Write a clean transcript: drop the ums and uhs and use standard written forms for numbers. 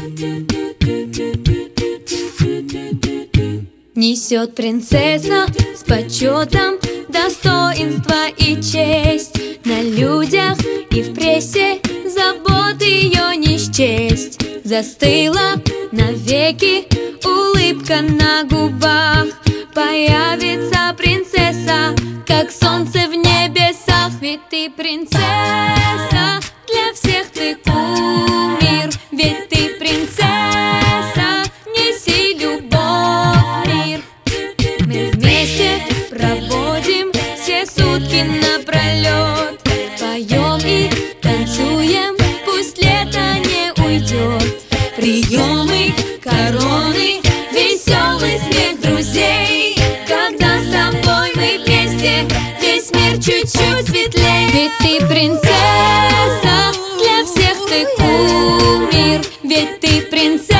Несет принцесса с почетом достоинство и честь. На людях и в прессе забот ее не счесть. Застыла навеки улыбка на губах. Появится принцесса, как солнце в небесах. Ведь ты принцесса, для всех ты кумир. Ведь ты принцесса, неси любовь в мир. Мы вместе проводим все сутки напролет. Поем и танцуем, пусть лето не уйдет. Приемы, короны, веселый смех друзей. Когда с тобой мы вместе, весь мир чуть-чуть светлей. Ведь ты принцесса, для всех ты кумир. Ведь ты принцесса.